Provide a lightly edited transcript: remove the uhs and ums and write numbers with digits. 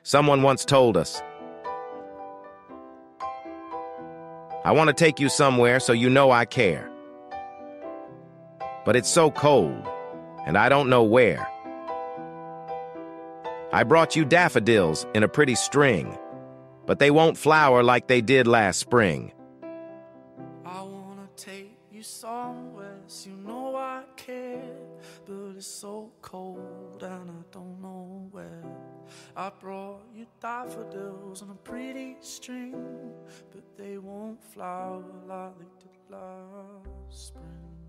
Someone once told us, I want to take you somewhere so you know I care. But it's so cold, and I don't know where. I brought you daffodils in a pretty string, but they won't flower like they did last spring. I wanna take you somewhere so you know I care, but it's so cold and I don't know where. I brought you daffodils on a pretty string, but they won't flower like they did last spring.